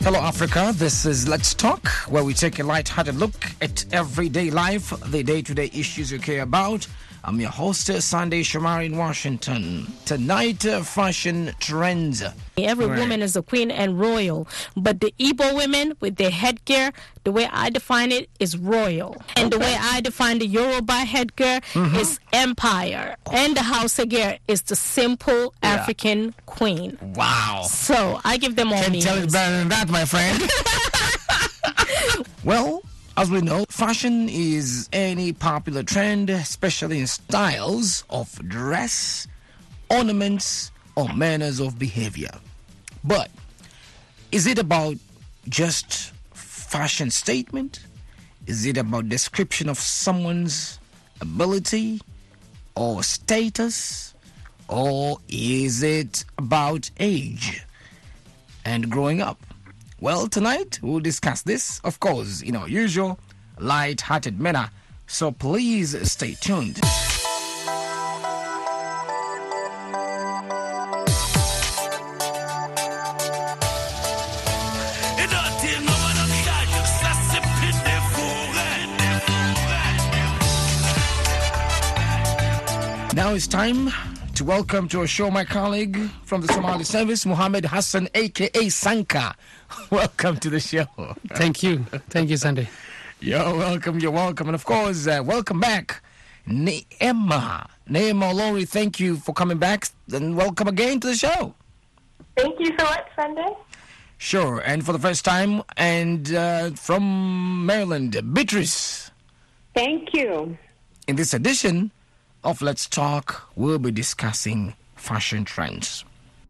Hello, Africa. This is Let's Talk, where we take a light-hearted look at everyday life, the day-to-day issues you care about. I'm your host, Sunday Shomari in Washington. Tonight, fashion trends. Every woman is a queen and royal, but the Igbo women with their headgear, the way I define it, is royal. And the way I define the Yoruba headgear is empire. And the Hausa gear is the simple African queen. Wow. So I give them all names. Can't tell it better than that, my friend. Well, as we know, fashion is any popular trend, especially in styles of dress, ornaments, or manners of behavior. But is it about just fashion statement? Is it about description of someone's ability or status? Or is it about age and growing up? Well, tonight we'll discuss this, of course, in our usual light-hearted manner. So please stay tuned. Now it's time to welcome to our show my colleague from the Somali service, Mohammed Hassan, a.k.a. Sanka. Welcome to the show. Thank you. Thank you, Sunday. You're welcome. And of course, welcome back, Neema Olori. Thank you for coming back and welcome again to the show. Thank you so much, Sunday. Sure. And for the first time, and from Maryland, Beatrice. Thank you. In this edition of Let's Talk, we'll be discussing fashion trends.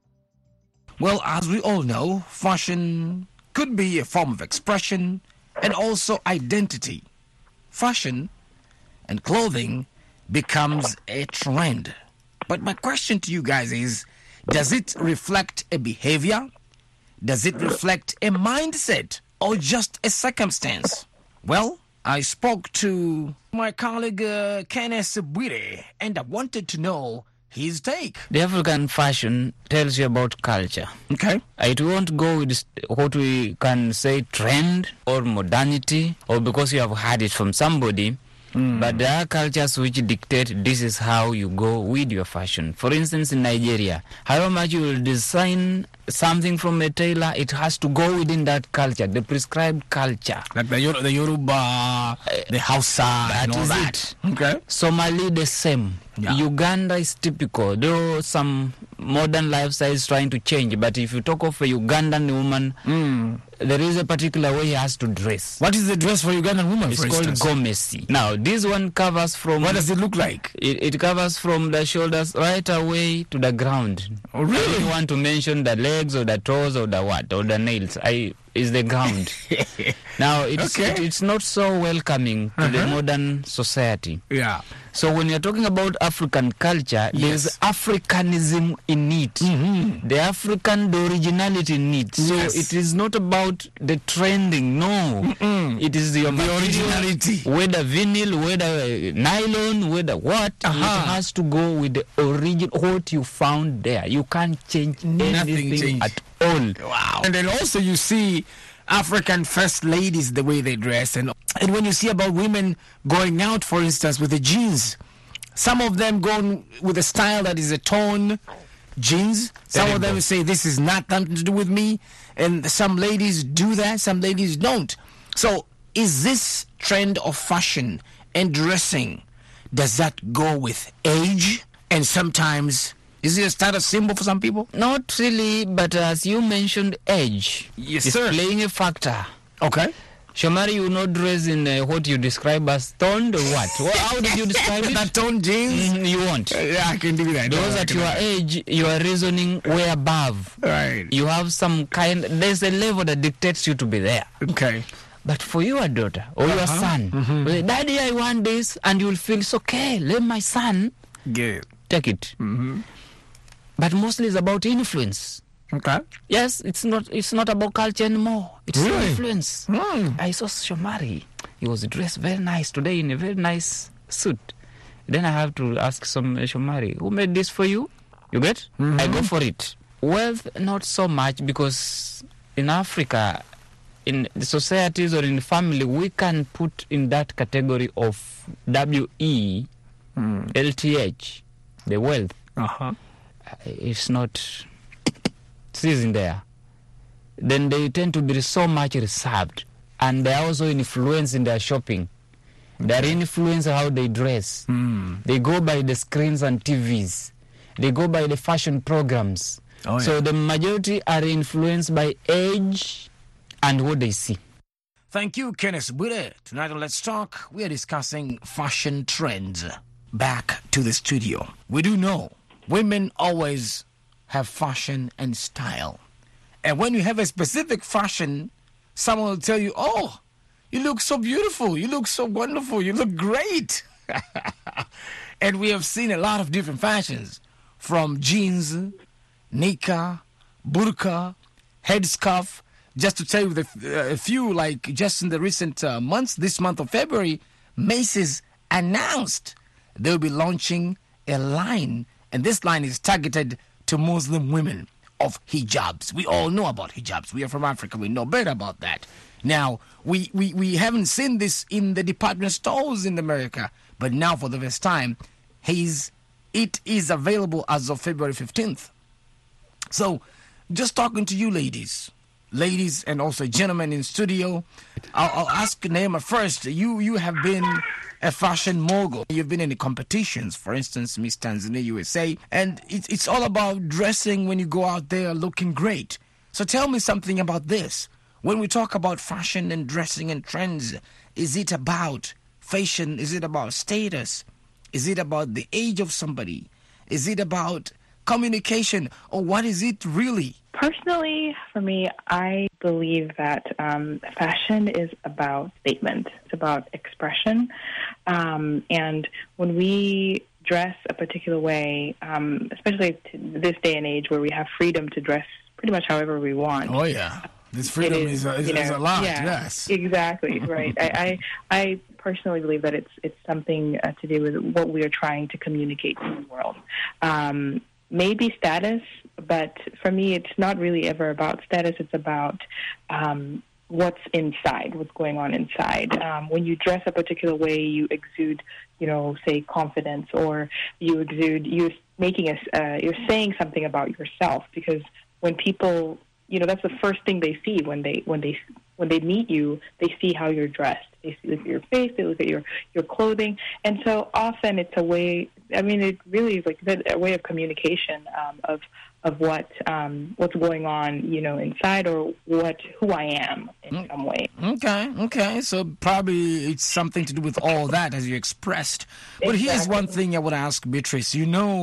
Well, as we all know, fashion could be a form of expression and also identity. Fashion and clothing becomes a trend. But my question to you guys is, does it reflect a behavior? Does it reflect a mindset or just a circumstance? Well, I spoke to my colleague Kenneth Bwire, and I wanted to know his take. The African fashion tells you about culture. Okay. It won't go with what we can say trend or modernity, or because you have heard it from somebody. But there are cultures which dictate this is how you go with your fashion. For instance, in Nigeria, however much you will design something from a tailor, it has to go within that culture, the prescribed culture. Like the Yoruba, the Hausa, and all that. Okay. Somali, the same. Yeah. Uganda is typical, though some modern lifestyle is trying to change. But if you talk of a Ugandan woman, there is a particular way he has to dress. What is the dress for Ugandan woman, It's for called instance? gomesi. Now, this one covers from... What does it look like? It covers from the shoulders right away to the ground. Oh, really? I don't want to mention the legs or the toes or the what, or the nails. Is the ground. Now, it's not so welcoming to the modern society. Yeah. So when you're talking about African culture, there's Africanism in it. The African, the originality in it. So it is not about the trending, no. It is the originality. Whether vinyl, whether nylon, whether what, it has to go with the origin, what you found there. You can't change anything at all. Wow. And then also you see African first ladies, the way they dress. And when you see about women going out, for instance, with the jeans, some of them go with a style that is a torn jeans. Some of them say, this is not something to do with me. And some ladies do that, some ladies don't. So is this trend of fashion and dressing, does that go with age? And sometimes... is it a status symbol for some people? Not really, but as you mentioned, age is playing a factor. Okay. Shomari, you not dress in what you describe as toned or what? How did you describe it? That toned jeans? You won't. Yeah, I can do that. Because at your age, you are reasoning way above. Right. You have some kind... There's a level that dictates you to be there. Okay. But for your daughter or your son, say, Daddy, I want this, and you'll feel, it's okay, let my son take it. But mostly it's about influence. Okay. Yes, it's not about culture anymore. It's Really? influence. I saw Shomari. He was dressed very nice today in a very nice suit. Then I have to ask some Shomari, who made this for you? You get? I go for it. Wealth, not so much, because in Africa, in the societies or in family, we can put in that category of WE, LTH, the wealth. It's not, it isn't there. Then they tend to be so much reserved, and they are also influenced in their shopping. They are influenced how they dress. They go by the screens and TVs. They go by the fashion programs. So the majority are influenced by age and what they see. Thank you, Kenneth Bude. Tonight on Let's Talk, we are discussing fashion trends. Back to the studio. We do know women always have fashion and style. And when you have a specific fashion, someone will tell you, oh, you look so beautiful, you look so wonderful, you look great. And we have seen a lot of different fashions, from jeans, nika, burqa, headscarf. Just to tell you a few, like just in the recent months, this month of February, Macy's announced they'll be launching a line, and this line is targeted to Muslim women, of hijabs. We all know about hijabs. We are from Africa. We know better about that. Now, we haven't seen this in the department stores in America, but now for the first time, it is available as of February 15th. So, just talking to you ladies, and also gentlemen in studio, I'll ask Naima first. You have been a fashion mogul. You've been in the competitions, for instance, Miss Tanzania USA, and it's all about dressing when you go out there looking great. So tell me something about this. When we talk about fashion and dressing and trends, is it about fashion? Is it about status? Is it about the age of somebody? Is it about communication? Or what is it really? Personally, for me, I believe that fashion is about statement. It's about expression. And when we dress a particular way, especially this day and age where we have freedom to dress pretty much however we want. Oh, yeah. This freedom is a lot, yes. Exactly, right. I personally believe that it's something to do with what we are trying to communicate to the world. Maybe status, but for me, it's not really ever about status. It's about what's inside, what's going on inside. When you dress a particular way, you exude, say confidence, or you're saying something about yourself. Because when people, that's the first thing they see when they meet you. They see how you're dressed. They look at your face. They look at your clothing, and so often it's a way. I mean, it really is like a way of communication of what's going on, inside, or who I am in some way. Okay. So probably it's something to do with all that, as you expressed. But here's one thing I would ask Beatrice.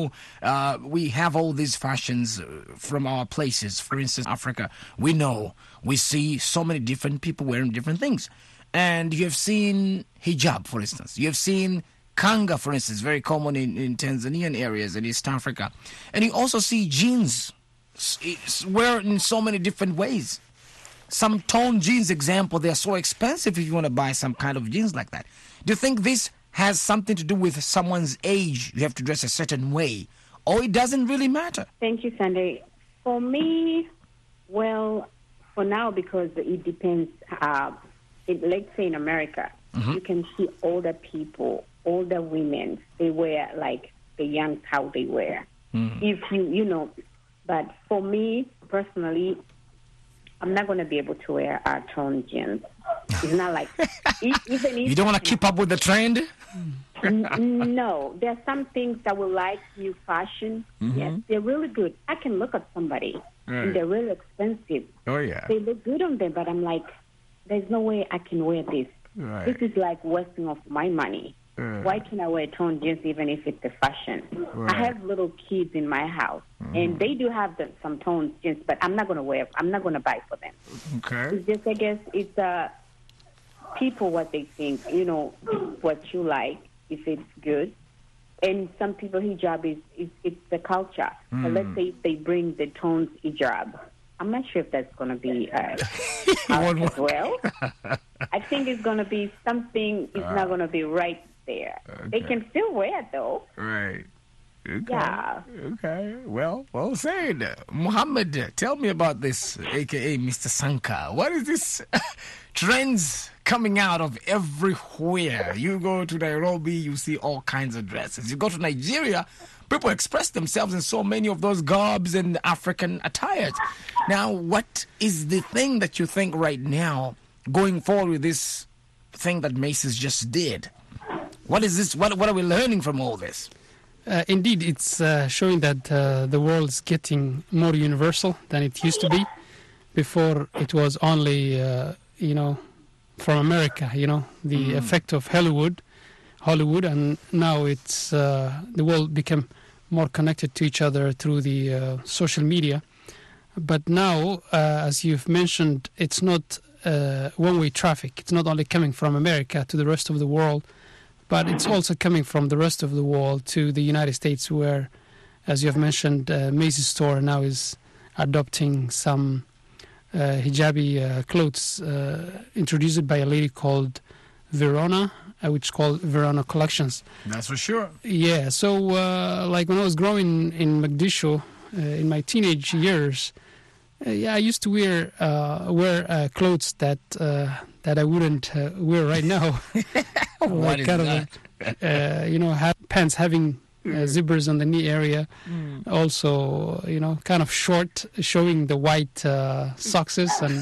We have all these fashions from our places. For instance, Africa. We see so many different people wearing different things. And you have seen hijab, for instance. You have seen kanga, for instance, very common in Tanzanian areas in East Africa. And you also see jeans wear in so many different ways. Some toned jeans, example, they're so expensive if you want to buy some kind of jeans like that. Do you think this has something to do with someone's age? You have to dress a certain way, or it doesn't really matter? Thank you, Sunday. For me, well, for now, because it depends. Let's say in America, you can see older people, older women, they wear like the young how they wear. If but for me personally, I'm not going to be able to wear toned jeans. It's not like even if you don't want to keep up with the trend. No, there are some things that will like new fashion. Yes, they're really good. I can look at somebody and they're really expensive. Oh yeah, they look good on them, but I'm like, there's no way I can wear this. Right. This is like wasting of my money. Why can I wear toned jeans even if it's a fashion? Right. I have little kids in my house, and they do have some toned jeans, but I'm not going to wear. I'm not going to buy for them. Okay. It's just, I guess, it's people what they think. What you like, if it's good. And some people hijab it's the culture. But let's say if they bring the toned hijab, I'm not sure if that's going to be as well. I think it's going to be something. It's not going to be right there. Okay. They can still wear it though. Right. Okay. Yeah. Okay. Well said. Muhammad, tell me about this, aka Mr. Sanka. What is this trends coming out of everywhere? You go to Nairobi, you see all kinds of dresses. You go to Nigeria, people express themselves in so many of those garbs and African attires. Now, what is the thing that you think right now, going forward with this thing that Macy's just did? What is this? What are we learning from all this? Indeed, it's showing that the world's getting more universal than it used to be. Before, it was only, from America, the effect of Hollywood, and now it's the world become more connected to each other through the social media. But now, as you've mentioned, it's not one-way traffic. It's not only coming from America to the rest of the world, but it's also coming from the rest of the world to the United States, where, as you have mentioned, Macy's store now is adopting some hijabi clothes introduced by a lady called Verona, which is called Verona Collections. That's for sure. Yeah, so like when I was growing in Mogadishu in my teenage years, I used to wear clothes that I wouldn't wear right now. What is that? Have pants having zippers on the knee area. Also, kind of short, showing the white socks. And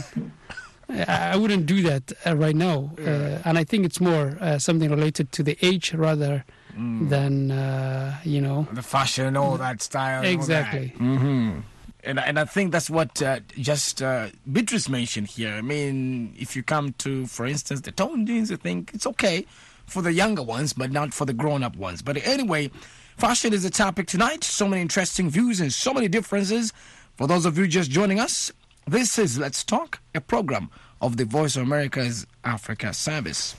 I wouldn't do that right now. And I think it's more something related to the age rather than, the fashion, all that style. Exactly. All that. Mm-hmm. And I think that's what just Beatrice mentioned here. I mean, if you come to, for instance, the tone jeans, I think it's okay for the younger ones, but not for the grown-up ones. But anyway, fashion is the topic tonight. So many interesting views and so many differences. For those of you just joining us, this is Let's Talk, a program of the Voice of America's Africa Service.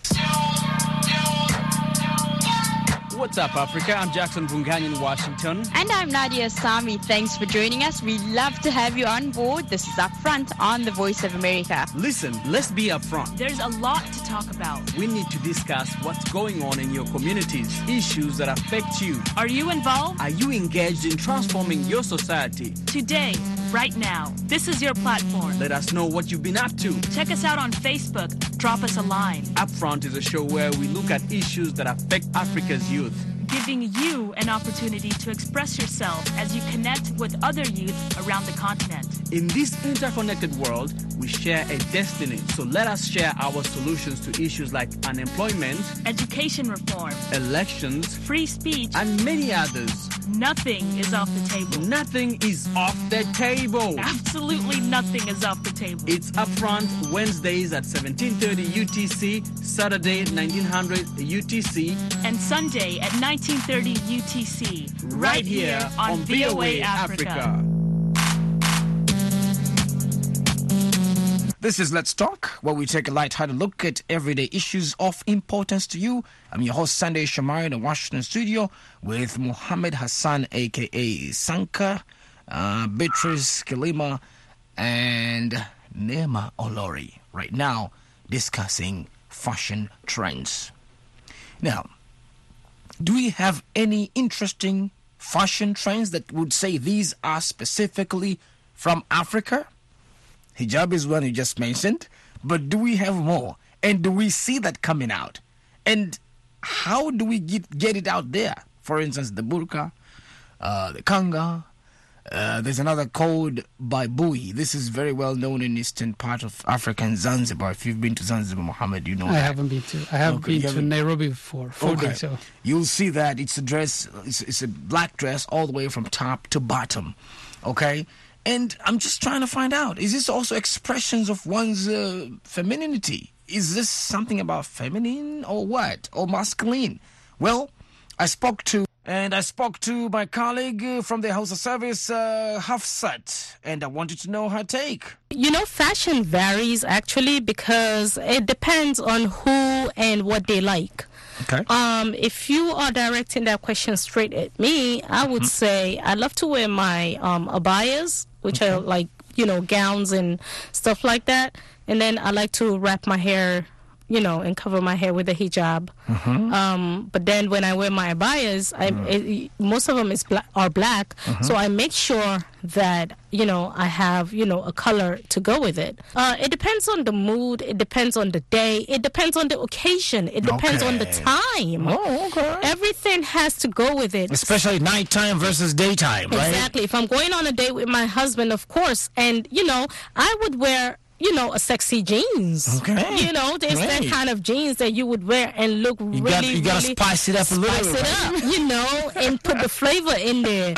What's up, Africa? I'm Jackson Vungan in Washington. And I'm Nadia Sami. Thanks for joining us. We love to have you on board. This is Upfront on the Voice of America. Listen, let's be upfront. There's a lot to talk about. We need to discuss what's going on in your communities, issues that affect you. Are you involved? Are you engaged in transforming your society? Today, right now, this is your platform. Let us know what you've been up to. Check us out on Facebook. Drop us a line. Upfront is a show where we look at issues that affect Africa's youth, giving you an opportunity to express yourself as you connect with other youth around the continent. In this interconnected world, we share a destiny. So let us share our solutions to issues like unemployment, education reform, elections, free speech, and many others. Nothing is off the table. Nothing is off the table. Absolutely nothing is off the table. It's Upfront Wednesdays at 17:30 UTC, Saturday at 1900 UTC, and Sunday at 19:30 UTC. Right here on VOA Africa. This is Let's Talk, where we take a light-hearted look at everyday issues of importance to you. I'm your host, Sunday Shamari, in the Washington studio with Muhammad Hassan, a.k.a. Sanka, Beatrice Kilima, and Nema Olori. Right now, discussing fashion trends. Now, do we have any interesting fashion trends that would say these are specifically from Africa? Hijab is one you just mentioned, but do we have more? And do we see that coming out? And how do we get it out there? For instance, the burqa, the kanga. There's another called Baibui. This is very well known in eastern part of Africa and Zanzibar. If you've been to Zanzibar, Mohammed, you know that. I haven't been to. I have been to Nairobi for 4 days. So you'll see that it's a dress. It's a black dress all the way from top to bottom. Okay. And I'm just trying to find out, is this also expressions of one's femininity? Is this something about feminine or what? Or masculine? Well, I spoke to my colleague from the House of Service, Hafsat, and I wanted to know her take. Fashion varies actually because it depends on who and what they like. Okay. If you are directing that question straight at me, I would say I love to wear my abayas, which are like, gowns and stuff like that. And then I like to wrap my hair and cover my hair with a hijab. But then when I wear my abayas, most of them are black, so I make sure that I have a color to go with it. It depends on the mood. It depends on the day. It depends on the occasion. It depends on the time. Oh, okay. Everything has to go with it. Especially nighttime versus daytime, right? Exactly. If I'm going on a date with my husband, of course, and I would wear a sexy jeans. Okay. There's that kind of jeans that you would wear and look you gotta spice it up a little bit. Spice it up, and put the flavor in there.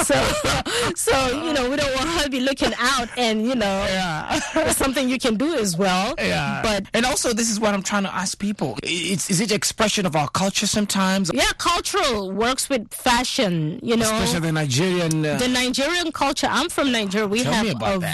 So we don't want her to be looking out, and it's something you can do as well. Yeah. And also, this is what I'm trying to ask people. Is it expression of our culture sometimes? Yeah, cultural works with fashion. Especially the Nigerian. The Nigerian culture. I'm from Nigeria. We have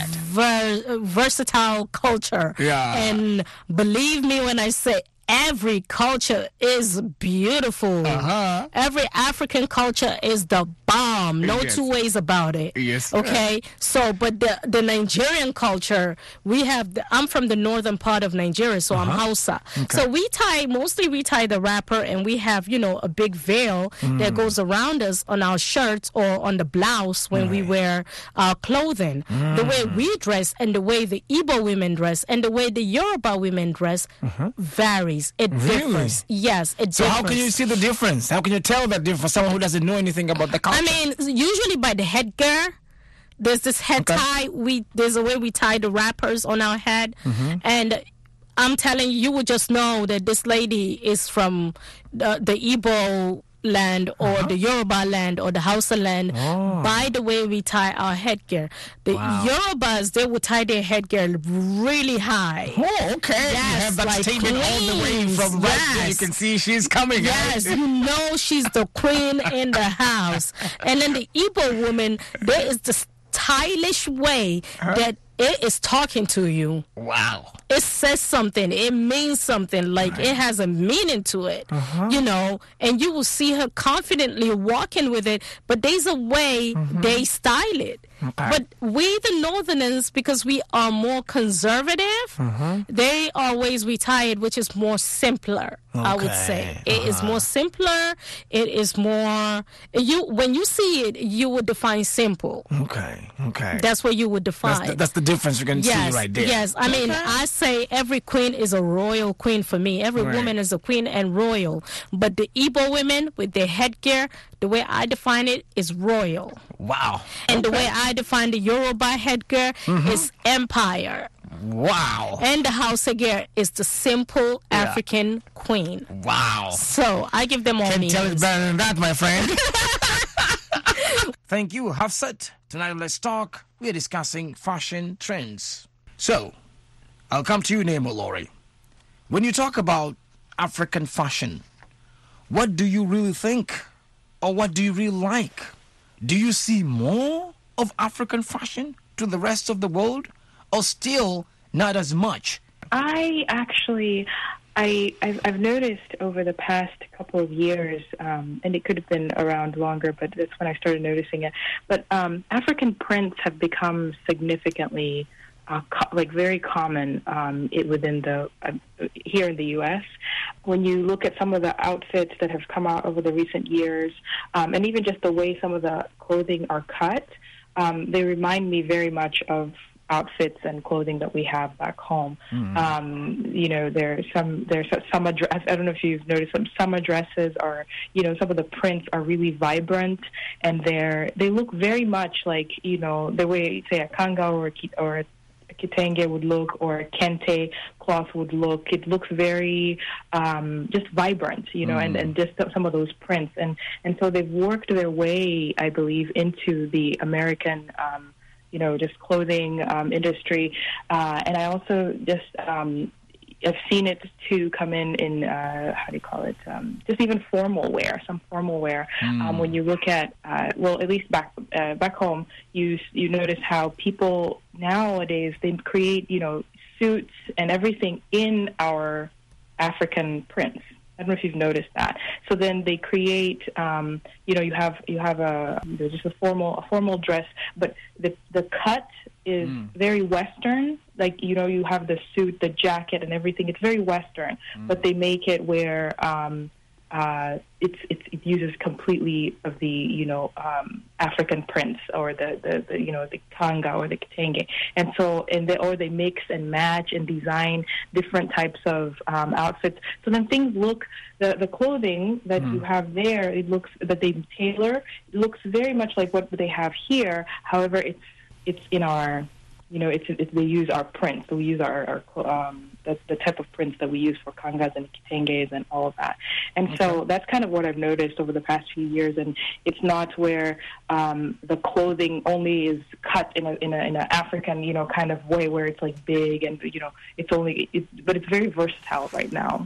a versatile culture. Yeah. And believe me when I say every culture is beautiful. Every African culture is the bomb. No two ways about it. Yes. Okay? So, but the Nigerian culture, I'm from the northern part of Nigeria, so I'm Hausa. Okay. So we tie the wrapper, and we have, a big veil that goes around us on our shirts or on the blouse when we wear our clothing. The way we dress and the way the Igbo women dress and the way the Yoruba women dress varies. It differs. Yes, it differs. So how can you see the difference? How can you tell that difference for someone who doesn't know anything about the culture? I mean, usually by the headgear. There's this head tie. There's a way we tie the wrappers on our head. And I'm telling you would just know that this lady is from the Igbo land or the Yoruba land or the Hausa land by the way we tie our headgear. The Yorubas, they would tie their headgear really high. Oh, okay. Yes, you have that like statement all the way from right there. You can see she's coming. Yes, she's the queen in the house. And then the Igbo woman, there is the stylish way that it is talking to you. Wow. It says something. It means something. Like it has a meaning to it. And you will see her confidently walking with it. But there's a way they style it. But we, the Northerners, because we are more conservative, they are ways we tie it, which is more simpler, I would say. It is more simpler. It is more... When you see it, you would define simple. Okay. That's what you would define. That's the difference you can see right there. Yes. I mean, I say every queen is a royal queen for me. Every woman is a queen and royal. But the Igbo women with their headgear, the way I define it is royal. Wow. And the way I define the Yoruba headgear is empire. Wow. And the Hausa gear is the simple African queen. Wow. So I give them all meanings. Can't tell it better than that, my friend. Thank you, Hafsat. Tonight, let's talk. We're discussing fashion trends. So, I'll come to you, Nemo Lori. When you talk about African fashion, what do you really think? Or what do you really like? Do you see more of African fashion to the rest of the world? Or still not as much? I've noticed over the past couple of years, and it could have been around longer, but that's when I started noticing it. But African prints have become significantly, very common within here in the U.S. When you look at some of the outfits that have come out over the recent years, and even just the way some of the clothing are cut, they remind me very much of outfits and clothing that we have back home. There's some address. I don't know if you've noticed some dresses are, some of the prints are really vibrant, and they look very much like, the way, say, a kanga or a kitenge would look, or a kente cloth would look. It looks very just vibrant, and just some of those prints. And so they've worked their way, I believe, into the American just clothing industry. And I also just I've seen it to come in how do you call it? Just even formal wear, some formal wear. When you look at, at least back home, you notice how people nowadays, they create, suits and everything in our African prints. I don't know if you've noticed that. So then they create, you have just a formal dress, but the cut is very Western. like, you know, you have the suit, the jacket, and everything. It's very Western, but they make it where it uses completely of the, you know, African prints, or the you know, the kanga or the kitenge, and so or they mix and match and design different types of outfits. So then things look, the clothing that you have there, it looks, that they tailor, it looks very much like what they have here. However, it's in our, you know, they use our prints. So we use our the type of prints that we use for kangas and kitenges and all of that. And so that's kind of what I've noticed over the past few years. And it's not where the clothing only is cut in an African, you know, kind of way where it's like big and, you know, but it's very versatile right now.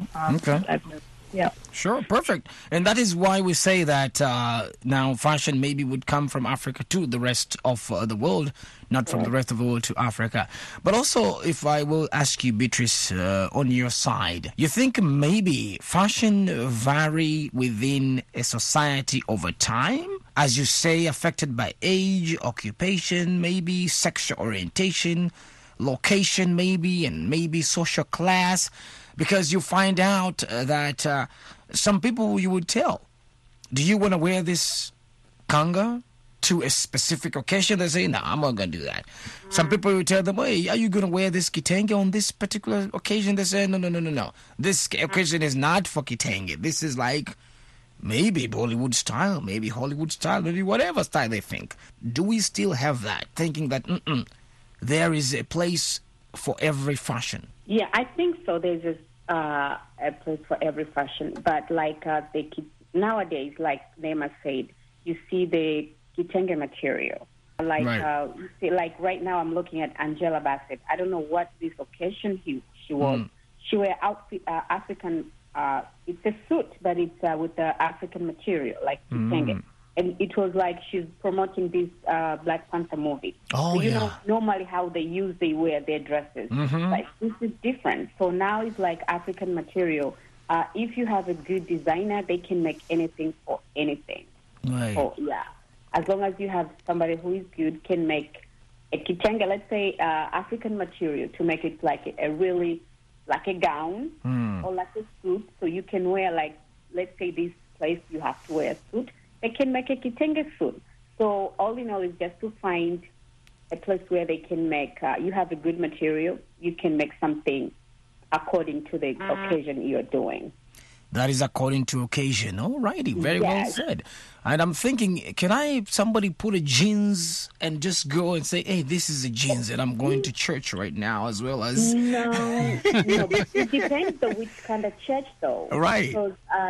Yeah. Sure, perfect. And that is why we say that now fashion maybe would come from Africa to the rest of the world, not from the rest of the world to Africa. But also, if I will ask you, Beatrice, on your side, you think maybe fashion vary within a society over time? As you say, affected by age, occupation, maybe sexual orientation, location maybe, and maybe social class? Because you find out that some people you would tell, do you want to wear this kanga to a specific occasion? They say, no, I'm not going to do that. Some people would tell them, hey, are you going to wear this kitenge on this particular occasion? They say, no. This occasion is not for kitenge. This is like maybe Bollywood style, maybe Hollywood style, maybe whatever style they think. Do we still have that, thinking that there is a place for every fashion? Yeah, I think so. There's just a place for every fashion. But like nowadays, like Neema said, you see the kitenge material. Like you see, like right now, I'm looking at Angela Bassett. I don't know what this occasion she was. She wear African. It's a suit, but it's with the African material, like kitenge. And it was like she's promoting this Black Panther movie. Oh, so, you know, normally how they wear their dresses. Like, this is different. So now it's like African material. If you have a good designer, they can make anything for anything. Right. So, yeah. As long as you have somebody who is good, can make a kitenge, let's say African material, to make it like a really, like a gown or like a suit. So you can wear, like, let's say this place you have to wear a suit. They can make a kitenge suit. So all in all is just to find a place where they can make, you have a good material, you can make something according to the occasion you're doing. That is according to occasion. All righty, very well said. And I'm thinking, can somebody put a jeans and just go and say, hey, this is a jeans and I'm going to church right now, as well as... No, but it depends on which kind of church, though. Right. Because,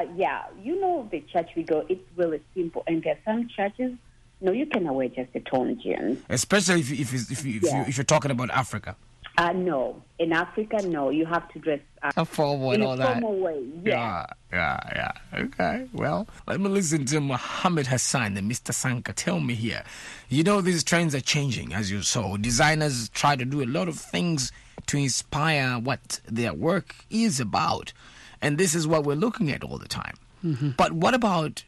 you know the church we go, it's really simple. And there are some churches, no, you can wear just a torn jeans. Especially if you're talking about Africa. No. In Africa, no. You have to dress formal and all that. In a formal way, yeah. Yeah. Okay, well, let me listen to Mohammed Hassan and Mr. Sanka. Tell me here. You know, these trends are changing, as you saw. Designers try to do a lot of things to inspire what their work is about. And this is what we're looking at all the time. But what about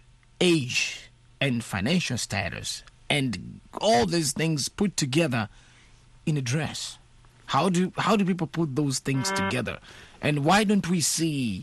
age and financial status and all these things put together in a dress? How do people put those things together? And why don't we see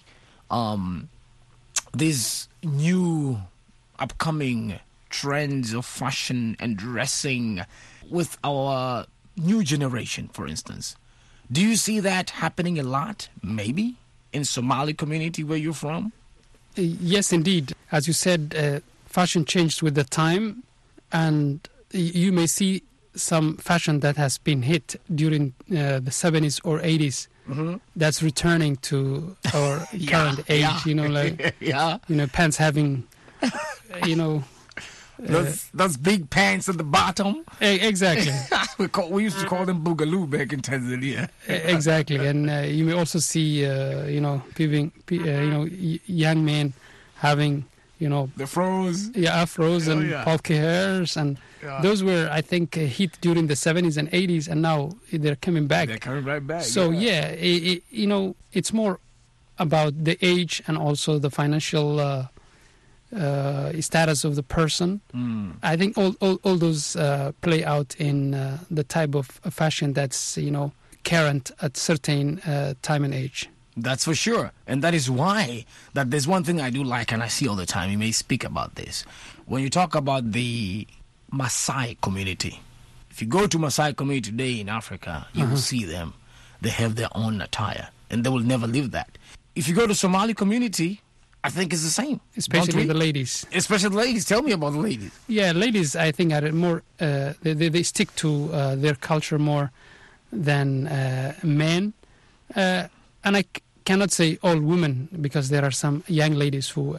these new upcoming trends of fashion and dressing with our new generation, for instance? Do you see that happening a lot, maybe, in Somali community where you're from? Yes, indeed. As you said, fashion changed with the time, and you may see some fashion that has been hit during the 70s or 80s that's returning to our current age, you know, like, you know, pants having, you know... those big pants at the bottom. Exactly. we used to call them boogaloo back in Tanzania. Exactly. And you may also see, you know, young men having... You know, the froze, afros and pulky hairs, and those were, I think, hit during the 70s and 80s, and now they're coming back. They're coming right back. So you know, it's more about the age and also the financial status of the person. I think all those play out in the type of fashion that's, you know, current at certain time and age. That's for sure. And that is why that there's one thing I do like and I see all the time. You may speak about this. When you talk about the Maasai community, if you go to Maasai community today in Africa, you will see them. They have their own attire and they will never leave that. If you go to Somali community, I think it's the same. Especially the ladies. Especially the ladies. Tell me about the ladies. Yeah, ladies, I think, are more, they stick to their culture more than men. And I cannot say all women, because there are some young ladies who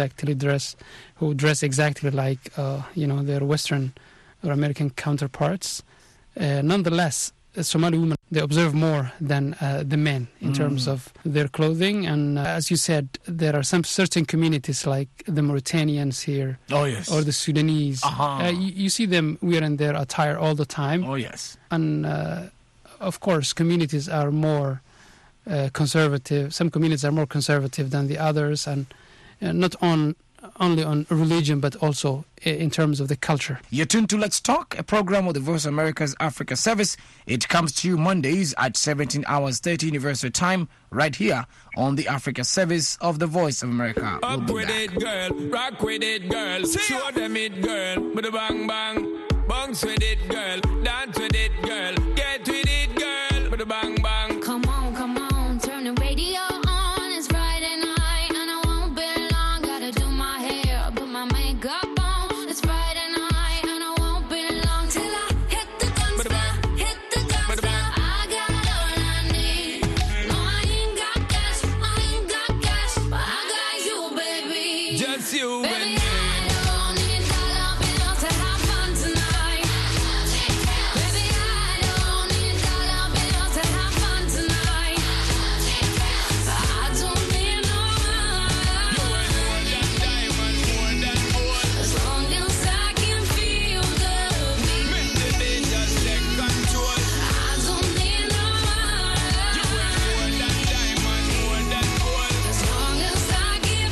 dress exactly like, their Western or American counterparts. Nonetheless, Somali women, they observe more than the men in terms of their clothing. And as you said, there are some certain communities like the Mauritanians here. Oh, yes. Or the Sudanese. You see them wearing their attire all the time. Oh, yes. And, of course, communities are more conservative. Some communities are more conservative than the others. And not only on religion, but also in terms of the culture. You're tuned to Let's Talk, a program of the Voice of America's Africa Service. It comes to you Mondays at 17 hours 30 Universal Time, right here on the Africa Service of the Voice of America. We'll Up with it, girl. Rock with it, girl. Show them it, girl. With a bang, bang. Bounce with it, girl. Dance with it, girl. Get with it, girl. With a bang, bang. Come on. Turn the radio on. It's Friday night, and I won't be long. Gotta do my hair, put my makeup on. It's Friday night, and I won't be long till I hit the dance floor. Hit the dance floor. I got all I need. No, I ain't got cash, but I got you, baby. Just you, Baby, baby. I don't need dollar bills to have fun tonight. Baby, I don't need dollar bills to have fun tonight. I don't need no money. As long as I can feel the beat. I don't need no money. As long as I keep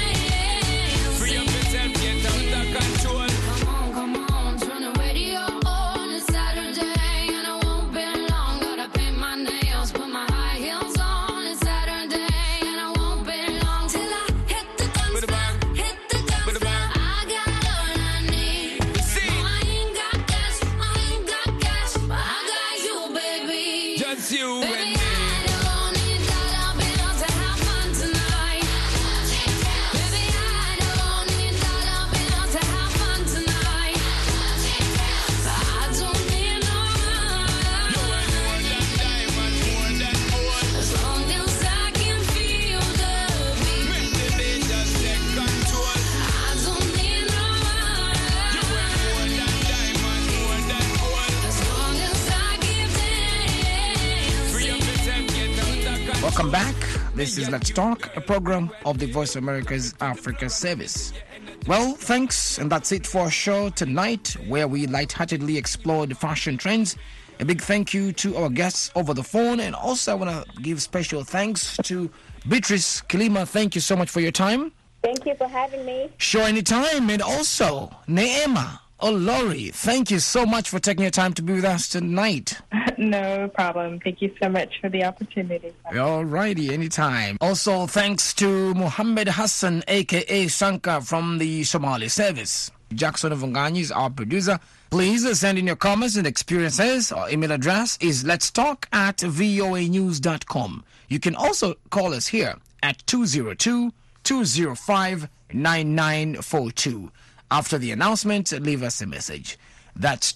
dancing. Come on, turn the radio on. It's Saturday and I won't be long. Gotta paint my nails, put my high heels on. It's Saturday and I won't be long till I hit the dance floor. Hit the dance floor. I got all I need. No, I ain't got cash, but I got you, baby. Just you, Baby, baby. I don't need dollar bills to have fun tonight. Baby, I don't need dollar bills to have fun tonight. I don't need no money. As long as I can feel the beat. I don't need no money. As long as I keep dancing. Welcome back. This is Let's Talk, a program of the Voice of America's Africa Service. Well, thanks, and that's it for our show tonight, where we lightheartedly explore the fashion trends. A big thank you to our guests over the phone, and also I want to give special thanks to Beatrice Kilima. Thank you so much for your time. Thank you for having me. Sure, anytime. And also, Neema Olori, thank you so much for taking your time to be with us tonight. No problem. Thank you so much for the opportunity. All righty, anytime. Also, thanks to Muhammad Hassan, a.k.a. Shankar, from the Somali service. Jackson Vunganyi is our producer. Please send in your comments and experiences. Our email address is letstalk@voanews.com. You can also call us here at 202-205-9942. After the announcement, leave us a message. That's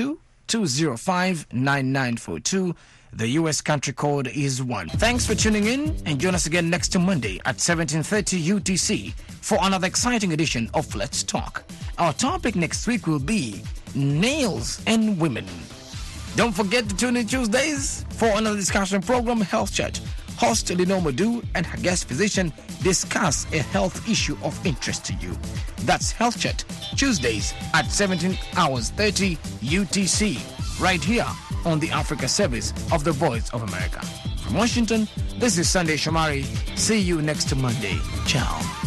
202-205-9942. The U.S. country code is 1. Thanks for tuning in, and join us again next Monday at 17:30 UTC for another exciting edition of Let's Talk. Our topic next week will be nails and women. Don't forget to tune in Tuesdays for another discussion program, Health Chat. Host Lenore Madu and her guest physician discuss a health issue of interest to you. That's Health Chat, Tuesdays at 17:30 UTC, right here on the Africa Service of the Voice of America. From Washington, this is Sunday Shomari. See you next Monday. Ciao.